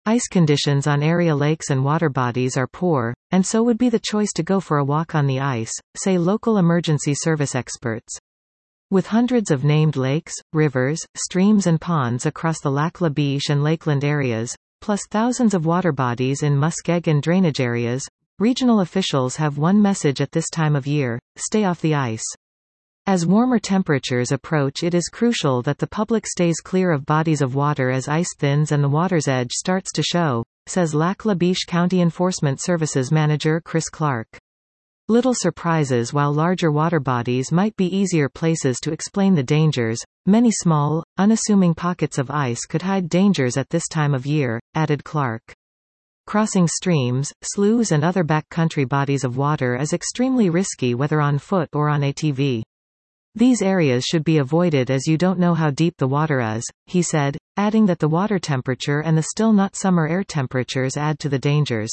Ice conditions on area lakes and water bodies are poor, and so would be the choice to go for a walk on the ice, say local emergency service experts. With hundreds of named lakes, rivers, streams and ponds across the Lac La Biche and Lakeland areas, plus thousands of water bodies in Muskegon drainage areas, regional officials have one message at this time of year: stay off the ice. As warmer temperatures approach, it is crucial that the public stays clear of bodies of water as ice thins and the water's edge starts to show, says Lac La Biche County Enforcement Services Manager Chris Clark. Little surprises. While larger water bodies might be easier places to explain the dangers, many small, unassuming pockets of ice could hide dangers at this time of year, added Clark. Crossing streams, sloughs and other backcountry bodies of water is extremely risky whether on foot or on ATV. These areas should be avoided as you don't know how deep the water is, he said, adding that the water temperature and the still not summer air temperatures add to the dangers.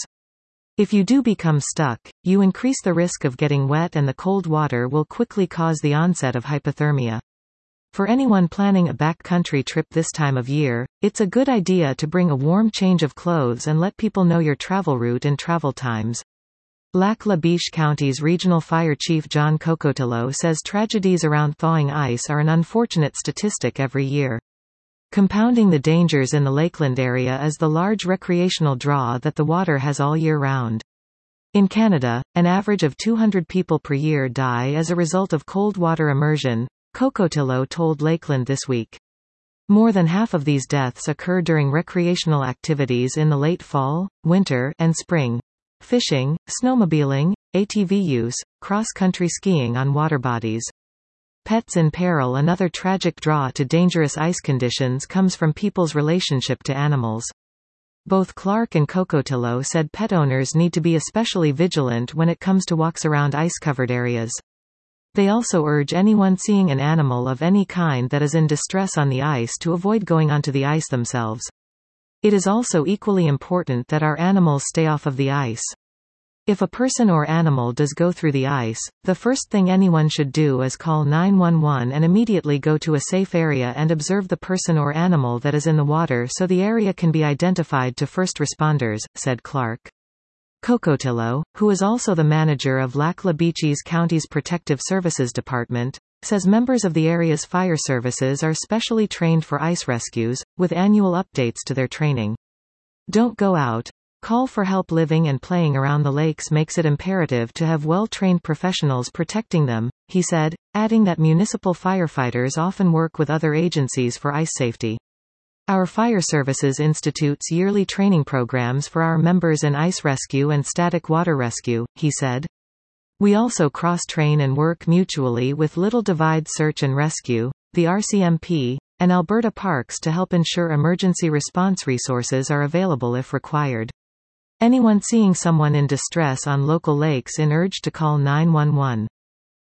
If you do become stuck, you increase the risk of getting wet, and the cold water will quickly cause the onset of hypothermia. For anyone planning a backcountry trip this time of year, it's a good idea to bring a warm change of clothes and let people know your travel route and travel times. Lac La Biche County's Regional Fire Chief John Cocotello says tragedies around thawing ice are an unfortunate statistic every year. Compounding the dangers in the Lakeland area is the large recreational draw that the water has all year round. In Canada, an average of 200 people per year die as a result of cold water immersion, Cocotello told Lakeland this week. More than half of these deaths occur during recreational activities in the late fall, winter, and spring. Fishing, snowmobiling, ATV use, cross-country skiing on water bodies. Pets in peril. Another tragic draw to dangerous ice conditions comes from people's relationship to animals. Both Clark and Cocotello said pet owners need to be especially vigilant when it comes to walks around ice-covered areas. They also urge anyone seeing an animal of any kind that is in distress on the ice to avoid going onto the ice themselves. It is also equally important that our animals stay off of the ice. If a person or animal does go through the ice, the first thing anyone should do is call 911 and immediately go to a safe area and observe the person or animal that is in the water so the area can be identified to first responders, said Clark. Cocotello, who is also the manager of Lac La Biche's county's Protective Services Department, says members of the area's fire services are specially trained for ice rescues, with annual updates to their training. Don't go out. Call for help. Living and playing around the lakes makes it imperative to have well-trained professionals protecting them, he said, adding that municipal firefighters often work with other agencies for ice safety. Our fire services institutes yearly training programs for our members in ice rescue and static water rescue, he said. We also cross-train and work mutually with Little Divide Search and Rescue, the RCMP, and Alberta Parks to help ensure emergency response resources are available if required. Anyone seeing someone in distress on local lakes is urged to call 911.